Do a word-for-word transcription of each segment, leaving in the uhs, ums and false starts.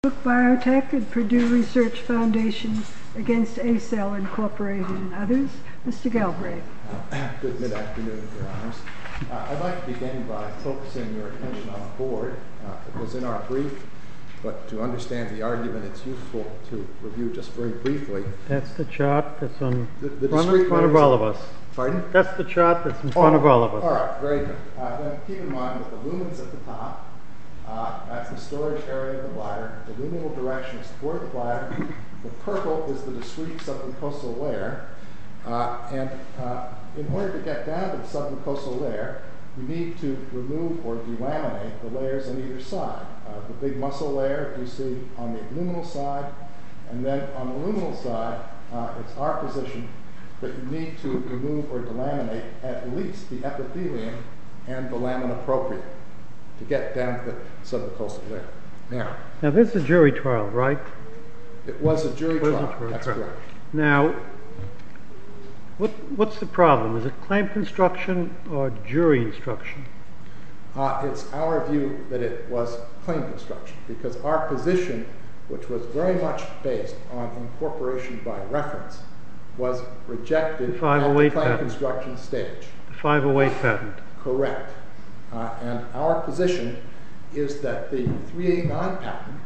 Biotech and Purdue Research Foundation against ACell Incorporated and others. Mister Galbraith. Uh, good mid-afternoon, Your Honors. Uh, I'd like to begin by focusing your attention on the board. Uh, it was in our brief, but to understand the argument, it's useful to review just very briefly. That's the chart that's on the, the front, in front of all of us. Pardon? That's the chart that's in front oh, of all of us. All right, very good. Uh, then keep in mind that the lumens at the top, uh, that's the storage area of the bladder. The luminal direction is toward the bladder. The purple is the discrete submucosal layer. Uh, and uh, in order to get down to the submucosal layer, you need to remove or delaminate the layers on either side. Uh, the big muscle layer you see on the luminal side, and then on the luminal side, uh, it's our position that you need to remove or delaminate at least the epithelium and the lamina propria to get down to the submucosal layer. Now, now this is a jury trial, right? It was a jury was trial. A jury That's trial. correct. Now, what what's the problem? Is it claim construction or jury instruction? Uh, it's our view that it was claim construction because our position, which was very much based on incorporation by reference, was rejected at the claim patent. construction stage. The five oh eight patent. Correct. Uh, and our position is that the three eighty-nine patent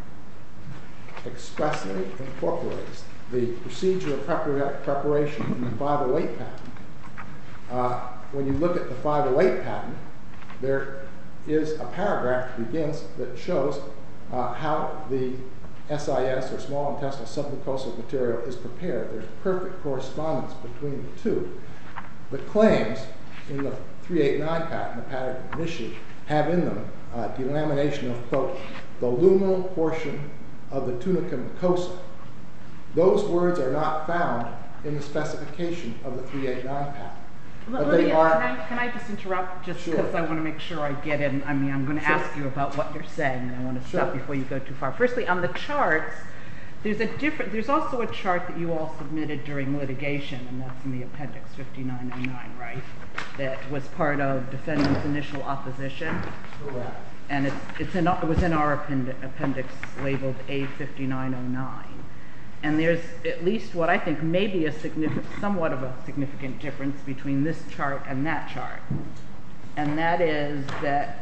expressly incorporates the procedure of prepar preparation in the five oh eight patent. Uh, when you look at the five oh eight patent, there is a paragraph that begins that shows uh, how the S I S, or small intestinal submucosal material, is prepared. There's perfect correspondence between the two. The claims in the three eighty-nine patent, the patent issue, have in them uh, delamination of, quote, the luminal portion of the tunica mucosa. Those words are not found in the specification of the three eighty-nine patent. Let, but let they me, are, can, I, can I just interrupt just because sure. I want to make sure I get in. I mean, I'm going to Sure. ask you about what you're saying, and I want to stop Sure. before you go too far. Firstly, on the charts, there's a different. There's also a chart that you all submitted during litigation, and that's in the appendix fifty-nine oh nine, right? That was part of defendant's initial opposition. Correct. And it's, it's in, it was in our append appendix labeled A fifty-nine oh nine. And there's at least what I think may be a significant, somewhat of a significant difference between this chart and that chart. And that is that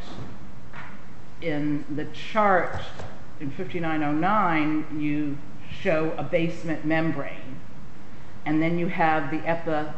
in the chart in fifty-nine oh nine, you show a basement membrane. And then you have the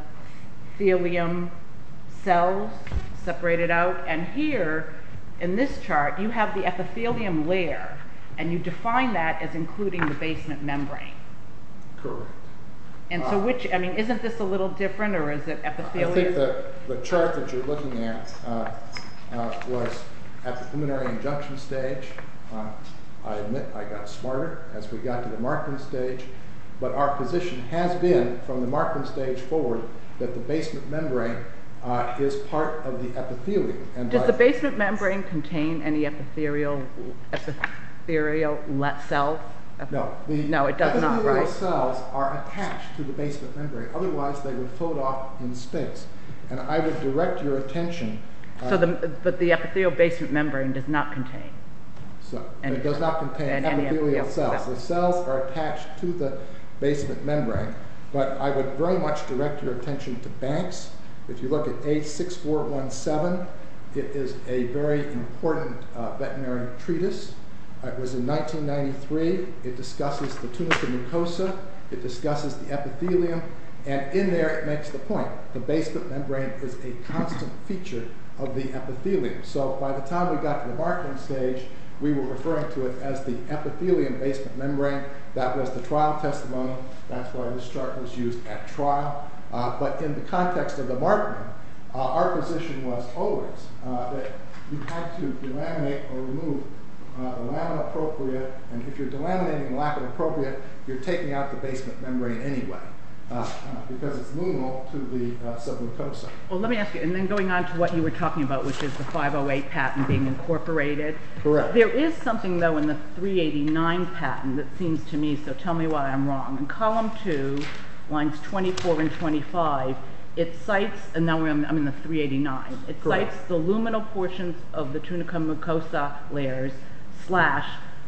epithelium cells separated out. And here, in this chart, you have the epithelium layer. And you define that as including the basement membrane. Correct. And so which, I mean, isn't this a little different, or is it epithelium? I think the, the chart that you're looking at uh, uh, was at the preliminary injunction stage. Uh, I admit I got smarter as we got to the Markman stage, but our position has been, from the Markman stage forward, that the basement membrane uh, is part of the epithelium. And Does the basement membrane contain any epithelial, epithelial cells? No, the no, it does not, right? Epithelial cells are attached to the basement membrane. Otherwise, they would float off in space. And I would direct your attention. Uh, so, the but the epithelial basement membrane does not contain. So any, it does not contain epithelial, epithelial cells. cells. The cells are attached to the basement membrane. But I would very much direct your attention to Banks. If you look at A six four one seven, it is a very important uh, veterinary treatise. It was in nineteen ninety-three. It discusses the tunica mucosa. It discusses the epithelium. And in there, it makes the point. The basement membrane is a constant feature of the epithelium. So by the time we got to the Markman stage, we were referring to it as the epithelium basement membrane. That was the trial testimony. That's why this chart was used at trial. Uh, but in the context of the Markman, uh, our position was always uh, that you had to delaminate or remove Uh, the lamina propria, and if you're delaminating the lamina propria, you're taking out the basement membrane anyway, uh, uh, because it's luminal to the uh, submucosa. Well, let me ask you, and then going on to what you were talking about, which is the five oh eight patent being incorporated. Correct. There is something, though, in the three eighty-nine patent that seems to me, so tell me why I'm wrong. In column two, lines twenty-four and twenty-five, it cites, and now I'm, I'm in the three eighty-nine, it Correct. cites the luminal portions of the tunica mucosa layers slash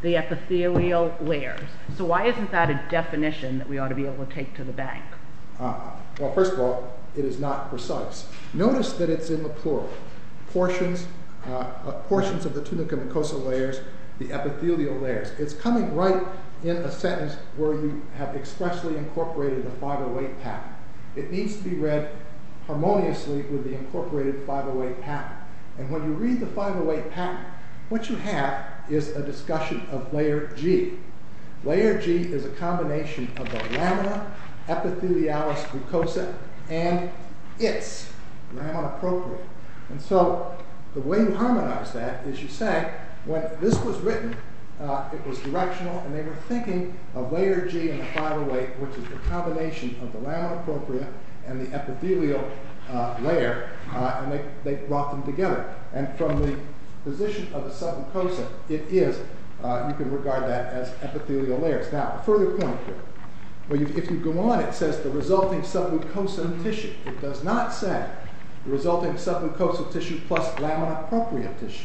the epithelial layers. So why isn't that a definition that we ought to be able to take to the bank? Uh, well, first of all, it is not precise. Notice that it's in the plural. Portions, uh, uh, portions of the tunica mucosa layers, the epithelial layers. It's coming right in a sentence where you have expressly incorporated the five oh eight patent. It needs to be read harmoniously with the incorporated five oh eight patent. And when you read the five oh eight patent, what you have is a discussion of layer G. Layer G is a combination of the lamina, epithelialis mucosa, and its lamina propria. And so the way you harmonize that is you say, when this was written, uh, it was directional, and they were thinking of layer G in the five oh eight, which is the combination of the lamina propria and the epithelial uh, layer, uh, and they, they brought them together. And from the position of the submucosa, it is, uh, you can regard that as epithelial layers. Now, a further point here. Well, you, if you go on, it says the resulting submucosal tissue. It does not say the resulting submucosal tissue plus lamina propria tissue.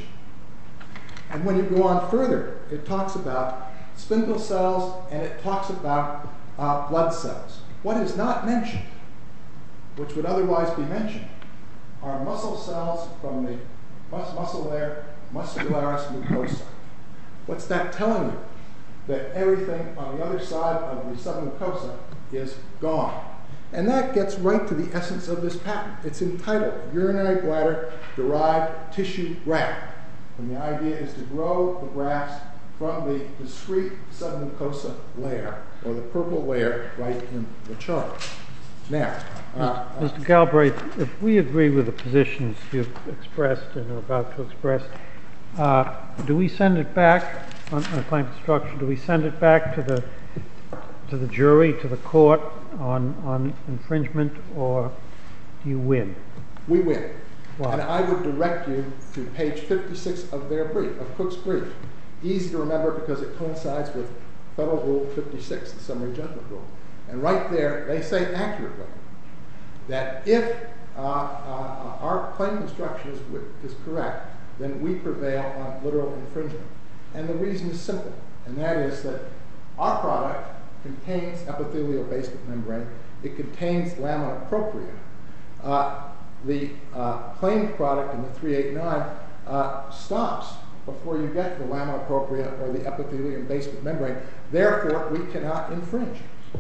And when you go on further, it talks about spindle cells and it talks about uh, blood cells. What is not mentioned, which would otherwise be mentioned, are muscle cells from the mus muscle layer, muscularis mucosa. What's that telling you? That everything on the other side of the submucosa is gone. And that gets right to the essence of this patent. It's entitled Urinary Bladder Derived Tissue Graft. And the idea is to grow the grafts from the discrete submucosa layer, or the purple layer right in the chart. Now, uh, Mister Galbraith, if we agree with the positions you've expressed and are about to express, uh, do we send it back on, on claim construction? Do we send it back to the to the jury, to the court on on infringement, or do you win? We win. Wow. And I would direct you to page fifty-six of their brief, of Cook's brief. Easy to remember because it coincides with Federal Rule fifty-six, the summary judgment rule. And right there, they say accurately that if uh, uh, our claim construction is, is correct, then we prevail on literal infringement. And the reason is simple, and that is that our product contains epithelial basement membrane. It contains lamina propria. Uh, the uh, claimed product in the three eighty-nine uh, stops before you get to the lamina propria or the epithelium basement membrane. Therefore, we cannot infringe.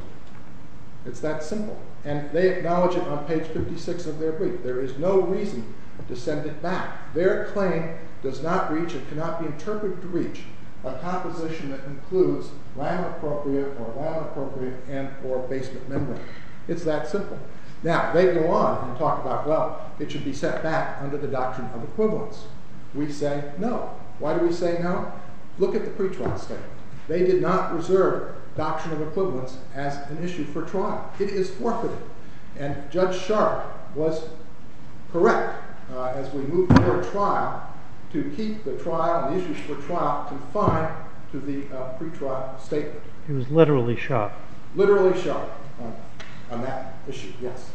It's that simple. And they acknowledge it on page fifty-six of their brief. There is no reason to send it back. Their claim does not reach and cannot be interpreted to reach a composition that includes lamina propria or lamina propria and or basement membrane. It's that simple. Now, they go on and talk about, well, it should be set back under the doctrine of equivalence. We say no. Why do we say no? Look at the pretrial statement. They did not reserve doctrine of equivalence as an issue for trial. It is forfeited. And Judge Sharp was correct uh, as we move toward trial to keep the trial and the issues for trial confined to the uh, pretrial statement. He was literally sharp. Literally sharp on, on that issue, yes.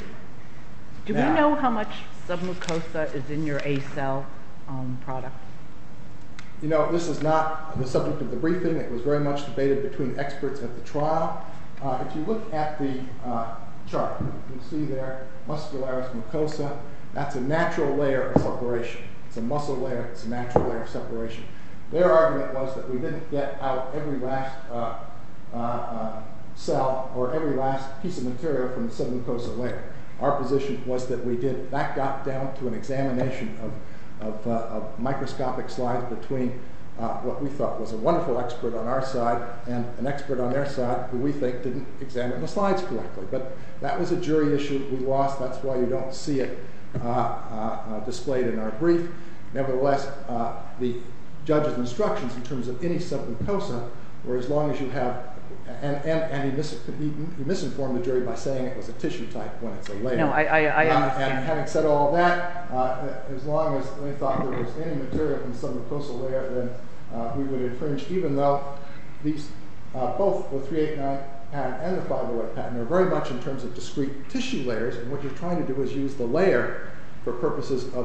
Do now, we know how much submucosa is in your A-cell um, product? You know, this is not the subject of the briefing. It was very much debated between experts at the trial. Uh, if you look at the uh, chart, you can see there, muscularis mucosa. That's a natural layer of separation. It's a muscle layer. It's a natural layer of separation. Their argument was that we didn't get out every last uh, uh, uh, cell or every last piece of material from the submucosa layer. Our position was that we did. That got down to an examination of Of, uh, of microscopic slides between uh, what we thought was a wonderful expert on our side and an expert on their side who we think didn't examine the slides correctly. But that was a jury issue we lost. That's why you don't see it uh, uh, uh, displayed in our brief. Nevertheless, uh, the judge's instructions in terms of any submucosa were as long as you have, and, and, and he, mis he, he misinformed the jury by saying it was a tissue type when it's a layer. No, I, I, I uh, understand. And having said all that, uh, as long as they thought there was any material from the submucosal layer, then uh, we would infringe, even though these, uh, both the three eighty-nine patent and the five oh eight patent are very much in terms of discrete tissue layers, and what you're trying to do is use the layer for purposes of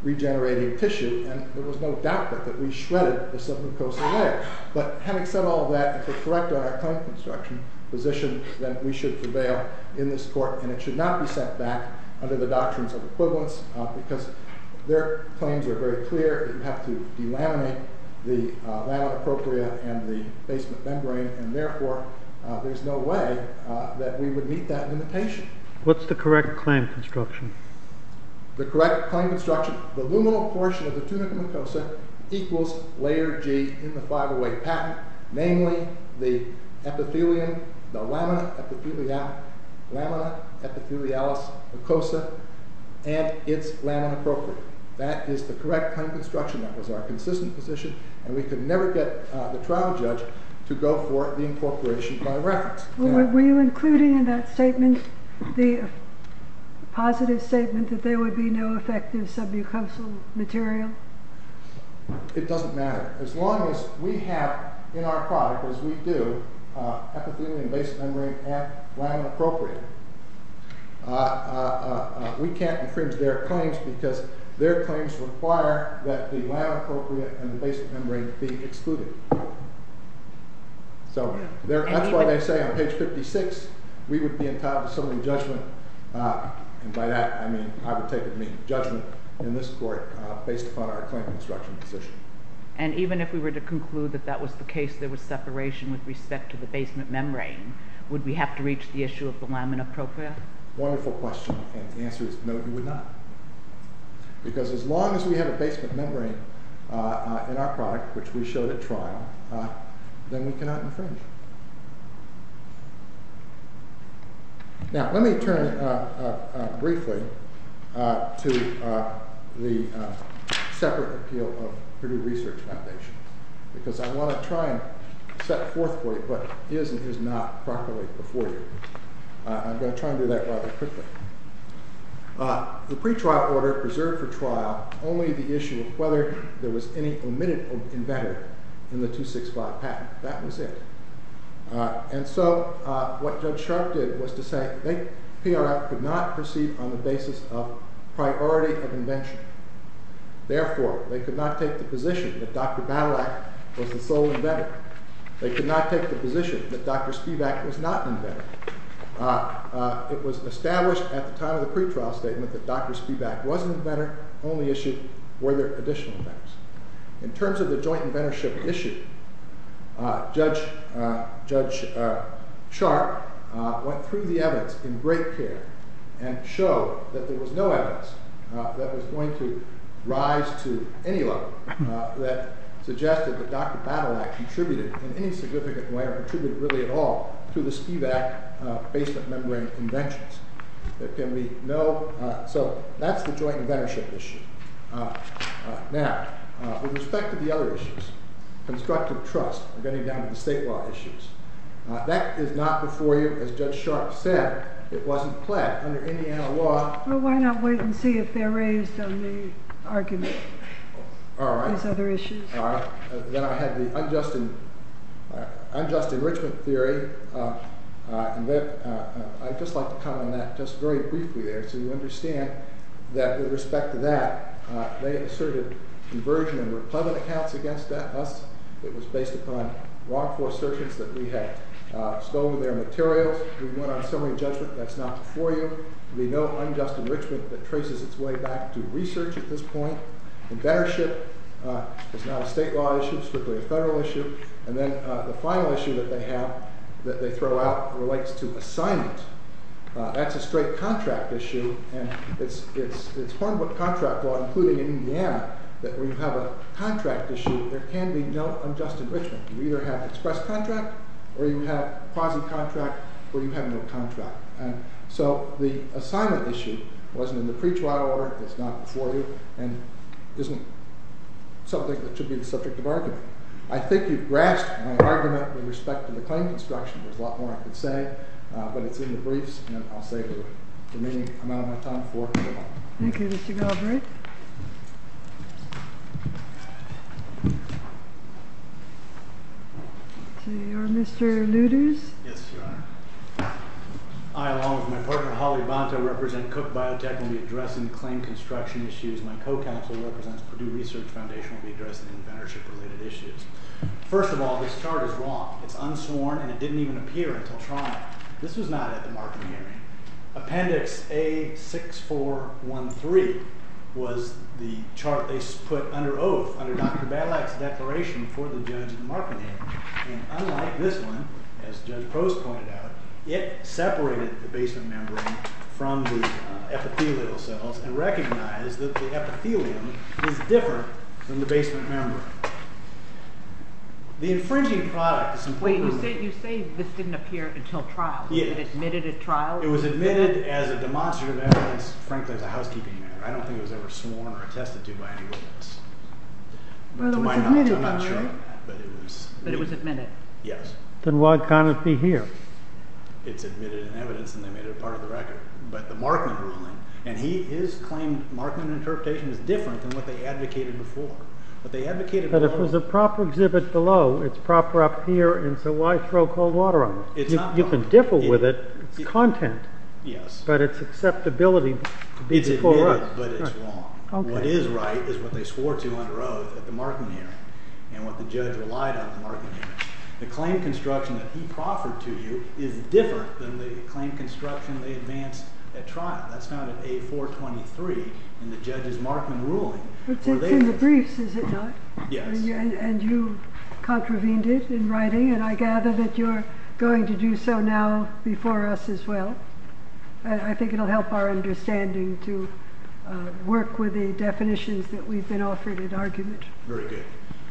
regenerating tissue, and there was no doubt that, that we shredded the submucosal layer. But having said all of that, if we're correct on our claim construction position, then we should prevail in this court, and it should not be sent back under the doctrines of equivalence, uh, because their claims are very clear. You have to delaminate the uh, lamina propria and the basement membrane, and therefore uh, there's no way uh, that we would meet that limitation. What's the correct claim construction? The correct claim construction, the luminal portion of the tunica mucosa equals layer G in the five oh eight patent, namely the epithelium, the lamina epithelial, lamina epithelialis mucosa, and its lamina propria. That is the correct claim construction. That was our consistent position, and we could never get uh, the trial judge to go for the incorporation by reference. Well, now, were you including in that statement the positive statement that there would be no effective submucosal material? It doesn't matter. As long as we have in our product, as we do, uh, epithelium, basement membrane, and lamina propria, uh, uh, uh, uh, we can't infringe their claims because their claims require that the lamina propria and the basement membrane be excluded. So that's why they say on page fifty-six we would be entitled to summary judgment, uh, and by that I mean I would take it to mean judgment in this court uh, based upon our claim construction position. And even if we were to conclude that that was the case, there was separation with respect to the basement membrane, would we have to reach the issue of the lamina propria? Wonderful question, and the answer is no, you would not. Because as long as we have a basement membrane uh, uh, in our product, which we showed at trial, uh, then we cannot infringe. Now, let me turn uh, uh, uh, briefly uh, to uh, the uh, separate appeal of Purdue Research Foundation, because I want to try and set forth for you what is and is not properly before you. Uh, I'm going to try and do that rather quickly. Uh, the pretrial order preserved for trial only the issue of whether there was any omitted inventor in the two sixty-five patent. That was it. Uh, and so uh, what Judge Sharp did was to say they, P R F could not proceed on the basis of priority of invention. Therefore, they could not take the position that Doctor Badylak was the sole inventor. They could not take the position that Doctor Spivak was not an inventor. Uh, uh, it was established at the time of the pretrial statement that Doctor Spivak was an inventor. Only issue were there additional inventors. In terms of the joint inventorship issue, uh, Judge, uh, Judge uh, Sharp uh, went through the evidence in great care and showed that there was no evidence uh, that was going to rise to any level uh, that suggested that Doctor Badylak contributed in any significant way or contributed really at all to the Spivak uh, basement membrane inventions. There can be no, uh, so that's the joint inventorship issue. Uh, uh, now, uh, with respect to the other issues, constructive trust, we're getting down to the state law issues. Uh, that is not before you, as Judge Sharp said. It wasn't pled under Indiana law. Well, why not wait and see if they're raised on the argument? All right. These other issues. All right. Uh, then I had the unjust, in, uh, unjust enrichment theory, uh, uh, and that uh, uh, I'd just like to comment on that just very briefly there, so you understand that with respect to that, uh, they asserted conversion and replevant accounts against that, us. It was based upon wrongful assertions that we had uh, stolen their materials. We went on summary judgment. That's not before you. There'll be no unjust enrichment that traces its way back to research at this point. Inventorship uh, is not a state law issue, strictly a federal issue. And then uh, the final issue that they have, that they throw out, relates to assignment. Uh, that's a straight contract issue, and it's it's it's Hornbook contract law, including in Indiana, that when you have a contract issue, there can be no unjust enrichment. You either have express contract, or you have quasi-contract, or you have no contract. And so the assignment issue wasn't in the pretrial order. It's not before you, and isn't something that should be the subject of argument. I think you've grasped my argument with respect to the claim construction. There's a lot more I could say, uh, but it's in the briefs, and I'll save the remaining amount of my time for it. Thank you, Mister Galbraith. So you're Mister Luders? Yes, Your Honor. I, along with my partner Holly Bonta, represent Cook Biotech and will be addressing claim construction issues. My co-counsel represents Purdue Research Foundation and will be addressing inventorship-related issues. First of all, this chart is wrong. It's unsworn and it didn't even appear until trial. This was not at the Markham hearing. Appendix A six four one three was the chart they put under oath under Doctor Badlack's declaration for the judge at the Markham hearing. And unlike this one, as Judge Prost pointed out, it separated the basement membrane from the uh, epithelial cells and recognized that the epithelium is different than the basement membrane. The infringing product is important. Wait, you say, you say this didn't appear until trial. Was Yeah. it admitted at trial? It was admitted as a demonstrative evidence, frankly, as a housekeeping matter. I don't think it was ever sworn or attested to by any witness. Well, to it my was knowledge, admitted, I'm not though, sure right? on that, but it was. But it was admitted. Yes. Then why can't it be here? It's admitted in evidence and they made it a part of the record. But the Markman ruling, and he his claimed Markman interpretation is different than what they advocated before. What they advocated But if before, there's a proper exhibit below, it's proper up here, and so why throw cold water on it? It's you, not you proper. can differ It- with it, it's it- content, yes, but its acceptability to be it's before admitted, us. but it's Right. wrong. Okay. What is right is what they swore to under oath at the Markman hearing, and what the judge relied on at the Markman hearing. The claim construction that he proffered to you is different than the claim construction they advanced at trial. That's found at A four twenty-three in the judge's Markman ruling. It's, where it's they- in the briefs, is it not? Yes. And you, and, and you contravened it in writing, and I gather that you're going to do so now before us as well. I, I think it'll help our understanding to uh, work with the definitions that we've been offered in argument. Very good.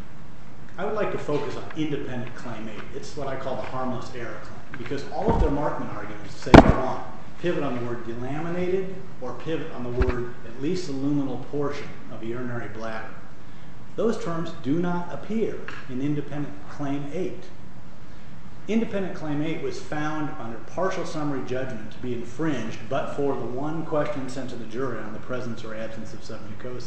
I would like to focus on independent claim eight. It's what I call the harmless error claim, because all of their Markman arguments say one, pivot on the word delaminated or pivot on the word at least the luminal portion of a urinary bladder. Those terms do not appear in independent claim eight. Independent claim eight was found under partial summary judgment to be infringed but for the one question sent to the jury on the presence or absence of submucosa.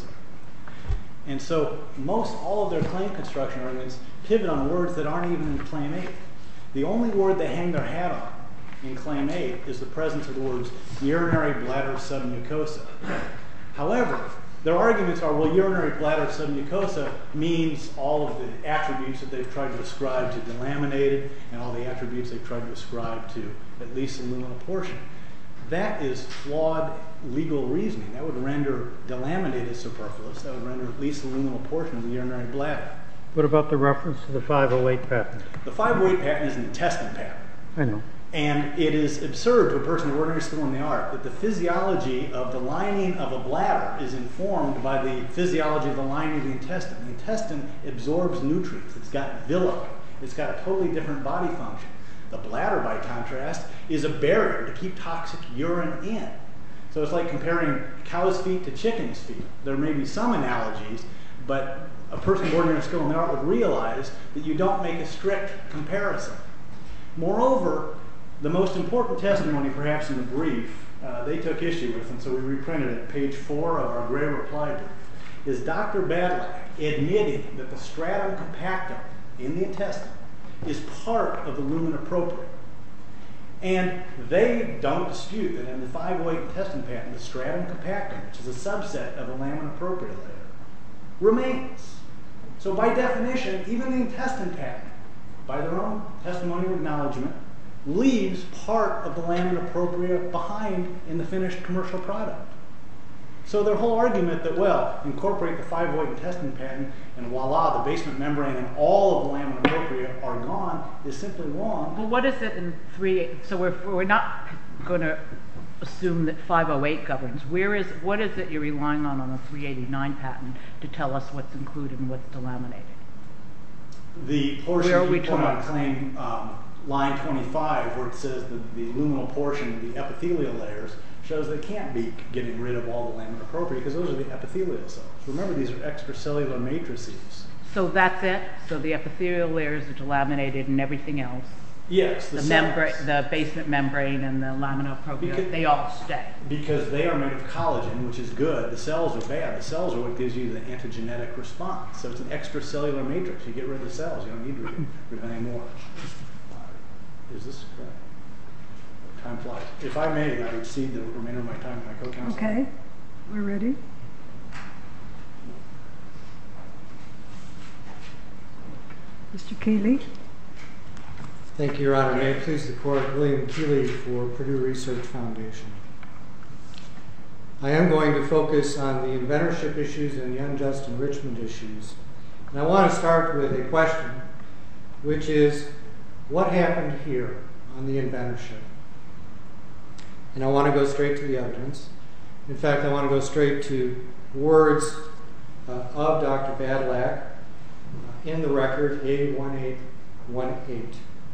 And so most all of their claim construction arguments pivot on words that aren't even in claim eight. The only word they hang their hat on in claim eight is the presence of the words urinary bladder submucosa. However, their arguments are, well, urinary bladder submucosa means all of the attributes that they've tried to ascribe to delaminated and all the attributes they've tried to ascribe to at least the luminal portion. That is flawed legal reasoning. That would render delaminated superfluous. That would render at least the luminal portion of the urinary bladder. What about the reference to the five oh eight patent? The five oh eight patent is an intestine patent. I know. And it is absurd to a person of ordinary skill in the art that the physiology of the lining of a bladder is informed by the physiology of the lining of the intestine. The intestine absorbs nutrients. It's got villi. It's got a totally different body function. The bladder, by contrast, is a barrier to keep toxic urine in. So it's like comparing cow's feet to chicken's feet. There may be some analogies, but a person of ordinary skill in the art would realize that you don't make a strict comparison. Moreover, the most important testimony, perhaps in the brief, uh, they took issue with, and so we reprinted it, page four of our gray reply brief, is Doctor Badlack admitting that the stratum compactum in the intestine is part of the lumen propria. And they don't dispute that in the five oh eight intestine patent, the stratum compactum, which is a subset of the lamina propria layer, remains. So by definition, even the intestine patent, by their own testimonial acknowledgement, leaves part of the lamina propria behind in the finished commercial product. So their whole argument that, well, incorporate the five oh eight intestine patent and voila, the basement membrane and all of the lamina propria are gone is simply wrong. Well, what is it in three? So we're we're not going to assume that five oh eight governs. Where is what is it you're relying on on the three eighty-nine patent to tell us what's included and what's delaminated? The portion Where are you we put on talking? claim um, line twenty-five, where it says that the luminal portion, the epithelial layers, shows they can't be getting rid of all the lamina propria because those are the epithelial cells. Remember, these are extracellular matrices. So that's it. So the epithelial layers are delaminated and everything else. Yes, the, The cells, membrane, the basement membrane, and the lamina propria, Because- they all stay. because they are made of collagen, which is good. The cells are bad. The cells are what gives you the antigenetic response. So it's an extracellular matrix. You get rid of the cells. You don't need to get rid of any more. Uh, is this correct? Time flies. if I may, I would cede the remainder of my time to my co-counsel. Okay, we're ready. Mister Keeley. Thank you, Your Honor. May it please the Court, William Keeley for Purdue Research Foundation. I am going to focus on the inventorship issues and the unjust enrichment issues. And I want to start with a question, which is, what happened here on the inventorship? And I want to go straight to the evidence. In fact, I want to go straight to words uh, of Doctor Badylak uh, in the record A one eight one eight.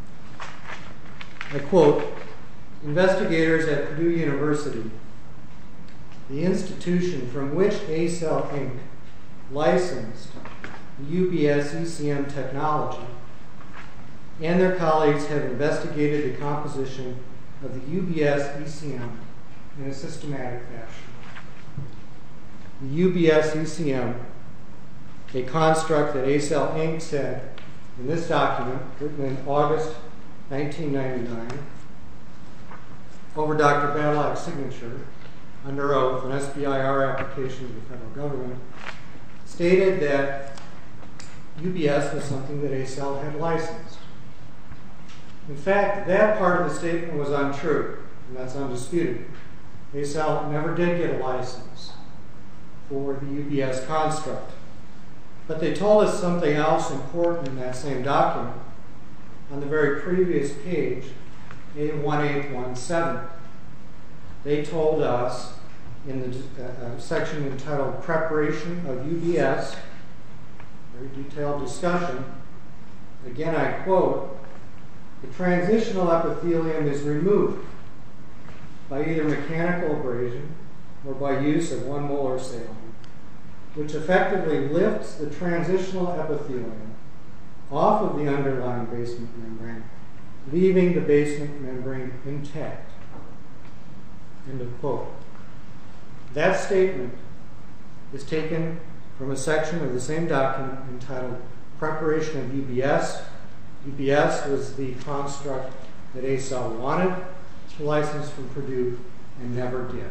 I quote, investigators at Purdue University, the institution from which ACell Incorporated licensed the U B S E C M technology, and their colleagues have investigated the composition of the U B S E C M in a systematic fashion. The U B S E C M, a construct that ACell Incorporated said in this document, written in August nineteen ninety-nine, over Doctor Badylak's signature, under oath, an S B I R application to the federal government, stated that U B S was something that ACell had licensed. In fact, that part of the statement was untrue, and that's undisputed. ACell never did get a license for the U B S construct. But they told us something else important in that same document. On the very previous page, A one eight one seven, they told us in the uh, section entitled Preparation of U B S, very detailed discussion, again I quote, the transitional epithelium is removed by either mechanical abrasion or by use of one molar saline, which effectively lifts the transitional epithelium off of the underlying basement membrane, leaving the basement membrane intact. End of quote. That statement is taken from a section of the same document entitled Preparation of U B S. U B S was the construct that ACell wanted to license from Purdue and never did.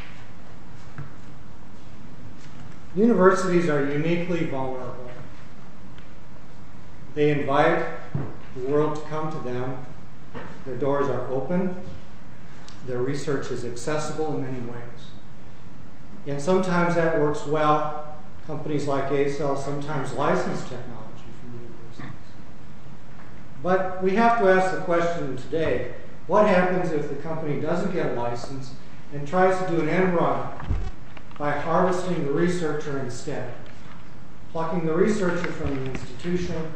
Universities are uniquely vulnerable. They invite the world to come to them. Their doors are open. Their research is accessible in many ways. And sometimes that works well. Companies like ACell sometimes license technology from universities. But we have to ask the question today, what happens if the company doesn't get a license and tries to do an end run by harvesting the researcher instead, plucking the researcher from the institution,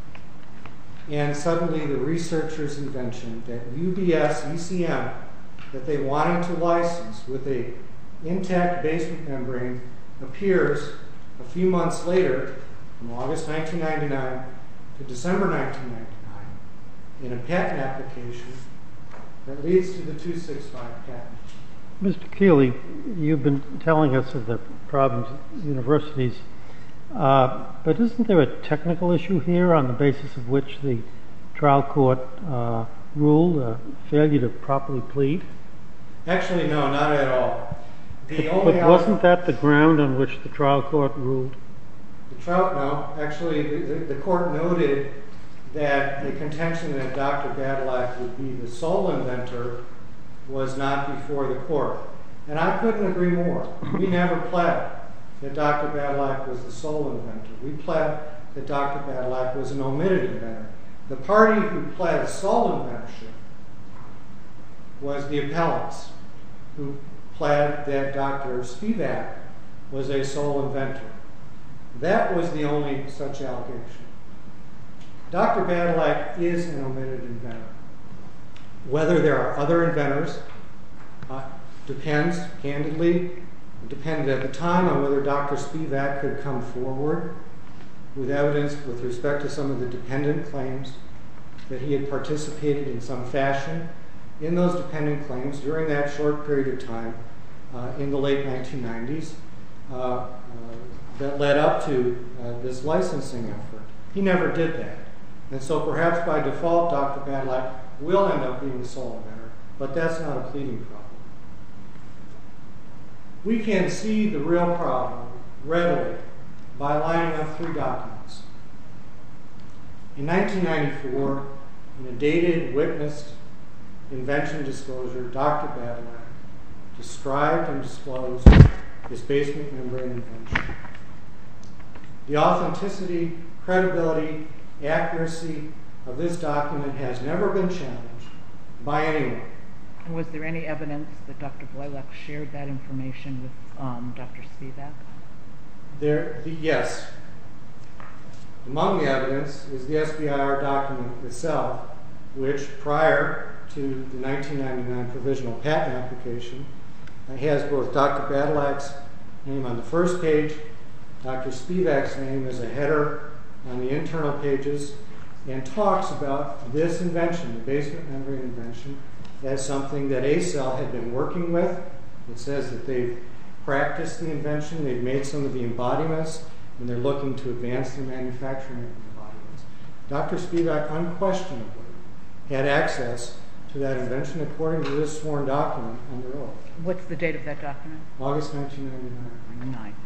and suddenly the researcher's invention, that U B S E C M that they wanted to license with a intact basement membrane, appears a few months later, from August nineteen ninety-nine to December nineteen ninety-nine, in a patent application that leads to the two sixty-five patent. Mister Keeley, you've been telling us of the problems at universities, uh, but isn't there a technical issue here on the basis of which the trial court uh, ruled a failure to properly plead? Actually, no, not at all. The but, only but wasn't that the ground on which the trial court ruled? The trial, no. Actually, the, the court noted that the contention that Doctor Badylak would be the sole inventor was not before the court. And I couldn't agree more. We never pled that Doctor Badylak was the sole inventor. We pled that Doctor Badylak was an omitted inventor. The party who pled sole inventorship was the appellants, who pled that Doctor Spivak was a sole inventor. That was the only such allegation. Doctor Badylak is an omitted inventor. Whether there are other inventors uh, depends, candidly, it depended at the time on whether Doctor Spivak could come forward with evidence with respect to some of the dependent claims that he had participated in some fashion in those dependent claims during that short period of time uh, in the late nineteen nineties uh, uh, that led up to uh, this licensing effort. He never did that. And so perhaps by default, Doctor Badylak will end up being the sole inventor. but that's not a pleading problem. We can see the real problem readily by lining up three documents. In nineteen ninety-four, in a dated, witnessed invention disclosure, Doctor Badylak described and disclosed his basement membrane invention. The authenticity, credibility, accuracy of this document has never been challenged by anyone. Was there any evidence that Doctor Badylak shared that information with um, Doctor Spivak? There, the, yes. Among the evidence is the S B I R document itself, which prior to the nineteen ninety-nine provisional patent application has both Doctor Badylak's name on the first page, Doctor Spivak's name as a header on the internal pages, and talks about this invention, the basement membrane invention, as something that A C E L had been working with. It says that they've practiced the invention, they've made some of the embodiments, and they're looking to advance their manufacturing of the embodiments. Doctor Spivak unquestionably had access to that invention according to this sworn document under oath. What's the date of that document? August nineteen ninety-nine. Nine.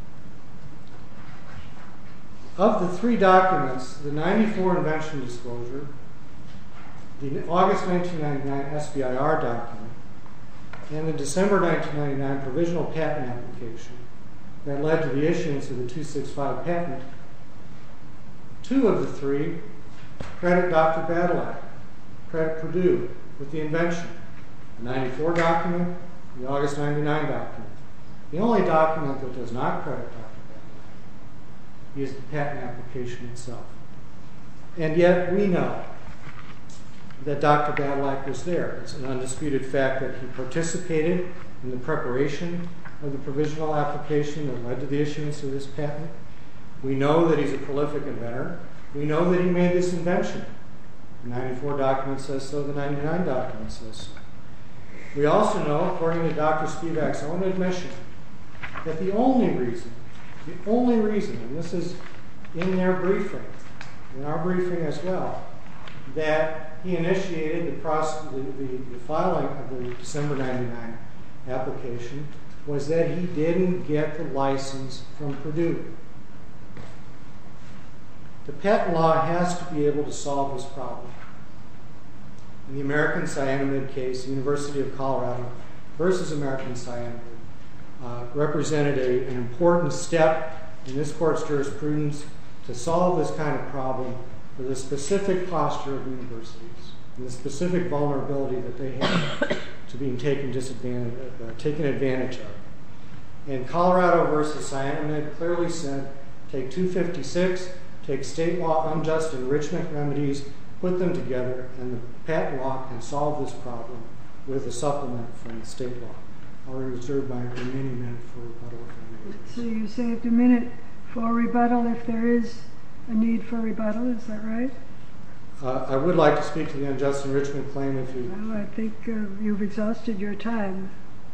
Of the three documents, the ninety-four invention disclosure, the August nineteen ninety-nine S B I R document, and the December nineteen ninety-nine provisional patent application that led to the issuance of the two sixty-five patent, two of the three credit Doctor Badylak, credit Purdue with the invention. The ninety-four document, the August ninety-nine document. The only document that does not credit Doctor Badylak is the patent application itself. And yet we know that Doctor Badylak was there. It's an undisputed fact that he participated in the preparation of the provisional application that led to the issuance of this patent. We know that he's a prolific inventor. We know that he made this invention. The ninety-four document says so, the ninety-nine document says so. We also know, according to Doctor Spivak's own admission, that the only reason, the only reason, and this is in their briefing, in our briefing as well, that he initiated the, process, the, the, the filing of the December ninety-nine application was that he didn't get the license from Purdue. The patent law has to be able to solve this problem. In the American Cyanamid case, University of Colorado versus American Cyanamid uh, represented a, an important step in this court's jurisprudence to solve this kind of problem for the specific posture of universities and the specific vulnerability that they have to being taken, disadvantage, uh, taken advantage of. And Colorado versus Cyanamid clearly said, take two fifty-six, take state law unjust enrichment remedies, put them together, and the patent law can solve this problem with a supplement from the state law. I'll reserve my remaining minute for rebuttal. So you saved a minute for rebuttal if there is a need for rebuttal, is that right? Uh, I would like to speak to the unjust enrichment claim if you... Well, I think uh, you've exhausted your time.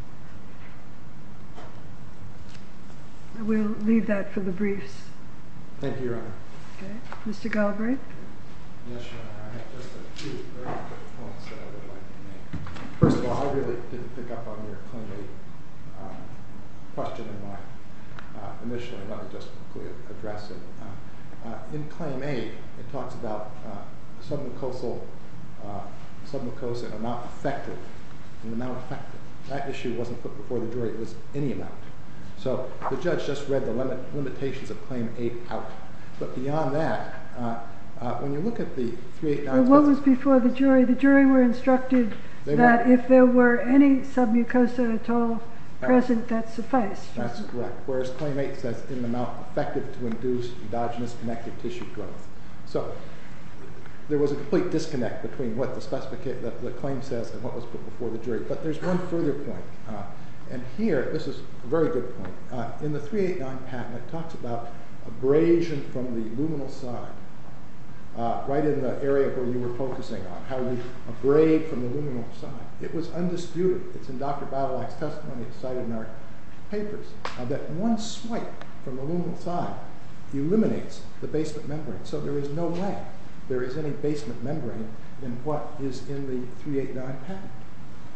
We'll leave that for the briefs. Thank you, Your Honor. Okay. Mister Galbraith? Yes, Your Honor. I have just a few very quick points that I would like to make. First of all, I really didn't pick up on your claim eight uh, question in my uh, initially. Let me just quickly address it. Uh, uh, in claim eight, it talks about uh, submucosal, uh, submucosa amount effective, and amount effective. That issue wasn't put before the jury. It was any amount. So the judge just read the limit, limitations of claim eight out. But beyond that, uh, uh, when you look at the three eighty-nine... Well, what was before the jury? The jury were instructed that were, if there were any submucosa at all present, that sufficed. That's correct. Whereas claim eight says in the amount effective to induce endogenous connective tissue growth. So there was a complete disconnect between what the specification, the, the claim says, and what was put before the jury. But there's one further point. Uh, And here, this is a very good point. Uh, in the three eighty-nine patent, it talks about abrasion from the luminal side, uh, right in the area where you were focusing on, how you abrade from the luminal side. It was undisputed. It's in Doctor Badylak's testimony. It's cited in our papers, uh, that one swipe from the luminal side eliminates the basement membrane. So there is no way there is any basement membrane in what is in the three eighty-nine patent.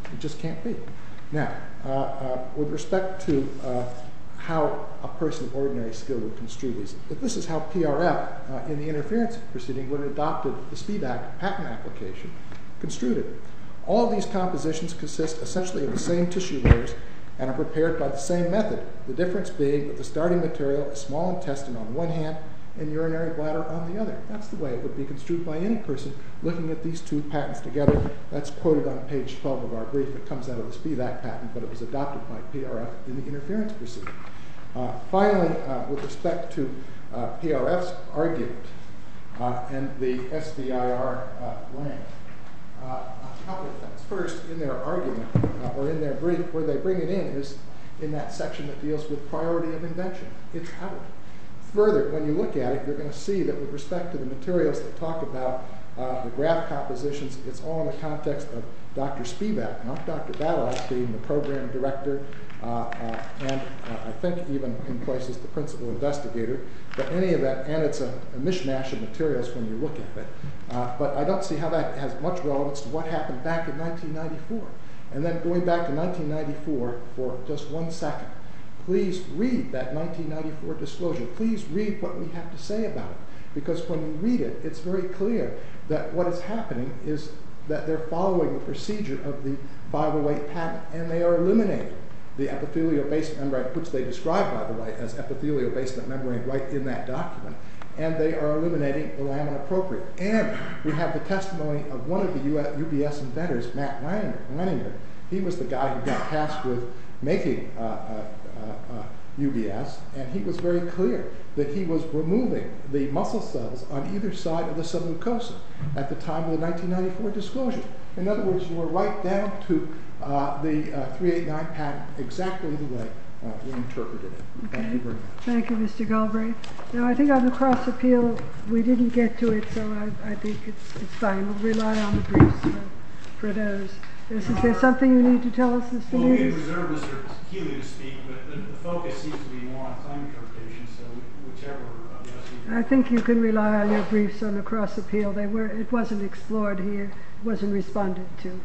It just can't be. Now, uh, uh, with respect to uh, how a person of ordinary skill would construe these, this is how P R F, uh, in the interference proceeding, would have adopted the Spivak patent application, construed it. All of these compositions consist essentially of the same tissue layers and are prepared by the same method, the difference being that the starting material is small intestine on one hand and urinary bladder on the other. That's the way it would be construed by any person looking at these two patents together. That's quoted on page twelve of our brief. It comes out of the Spivak patent, but it was adopted by P R F in the interference proceeding. Uh, finally, uh, with respect to uh, P R F's argument uh, and the S V I R uh, land, uh, a couple of things. First, in their argument, uh, or in their brief, where they bring it in is in that section that deals with priority of invention. It's out. Further, when you look at it, you're going to see that with respect to the materials that talk about uh, the graph compositions, it's all in the context of Doctor Spivak, not Doctor Badylak being the program director, uh, uh, and uh, I think even in places the principal investigator. But any of that, and it's a, a mishmash of materials when you look at it. Uh, but I don't see how that has much relevance to what happened back in nineteen ninety-four. And then going back to nineteen ninety-four for just one second. Please read that nineteen ninety-four disclosure. Please read what we have to say about it. Because when you read it, it's very clear that what is happening is that they're following the procedure of the five oh eight patent, and they are eliminating the epithelial basement membrane, which they describe, by the way, as epithelial basement membrane right in that document. And they are eliminating the lamina propria. And we have the testimony of one of the U B S inventors, Matt Leininger. He was the guy who got tasked with making uh, uh, Uh, uh, U B S, and he was very clear that he was removing the muscle cells on either side of the submucosa at the time of the nineteen ninety-four disclosure. In other words, you were right down to uh, the uh, three eighty-nine patent exactly the way uh, we interpreted it. Okay. Thank you very much. Thank you, Mister Galbraith. Now, I think on the cross appeal, we didn't get to it, so I, I think it's, it's fine. We'll rely on the briefs for, for those. Is, is there something you need to tell us, Mister Well, we Leeds? had reserved Mister Keeley to speak, but the, the focus seems to be more on claim interpretation, so whichever of us you I think you can rely on your briefs on the cross appeal. They were, it wasn't explored here, it wasn't responded to.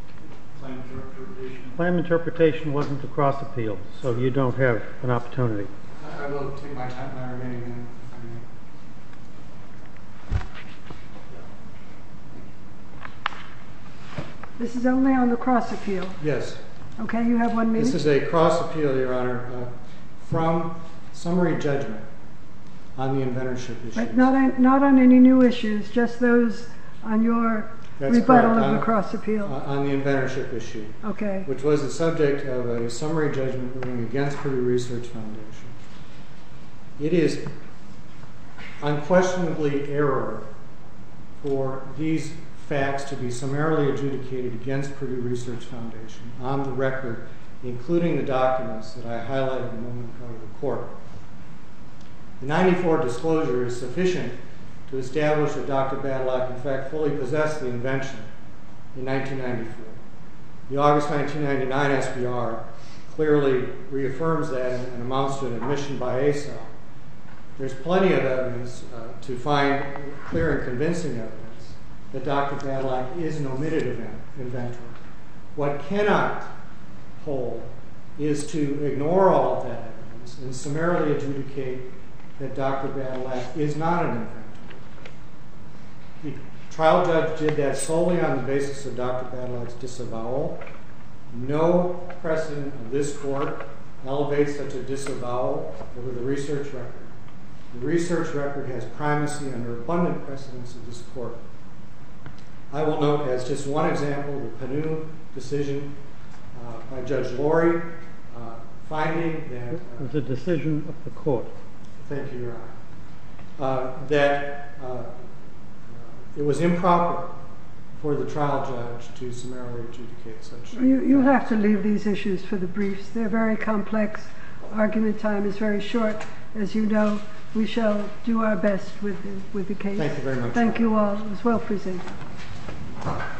claim interpretation. Claim interpretation wasn't a cross appeal, so you don't have an opportunity. I will take my time, my remaining minute. This is only on the cross appeal. Yes. Okay, you have one minute. This is a cross appeal, Your Honor, uh, from summary judgment on the inventorship issue. But not on, not on any new issues, just those on your That's rebuttal correct. of on, the cross appeal. Uh, on the inventorship issue, Okay. which was the subject of a summary judgment ruling against Purdue Research Foundation. It is unquestionably error for these facts to be summarily adjudicated against Purdue Research Foundation on the record, including the documents that I highlighted a moment ago to the court. The ninety-four disclosure is sufficient to establish that Doctor Badylak in fact fully possessed the invention in nineteen ninety-four. The August nineteen ninety-nine S B R clearly reaffirms that and amounts to an admission by A S A L. There's plenty of evidence uh, to find clear and convincing evidence that Doctor Badylak is an omitted event, inventor. What cannot hold is to ignore all of that evidence and summarily adjudicate that Doctor Badylak is not an inventor. The trial judge did that solely on the basis of Doctor Badylak's disavowal. No precedent of this court elevates such a disavowal over the research record. The research record has primacy under abundant precedents of this court. I will note as just one example the Panu decision uh, by Judge Laurie, uh, finding that... It was a decision of the court. Thank you, Your Honor. Uh, that uh, it was improper for the trial judge to summarily adjudicate such... You, you'll have to leave these issues for the briefs. They're very complex. Argument time is very short. As you know, we shall do our best with the, with the case. Thank you very much. Thank you all. It was well presented.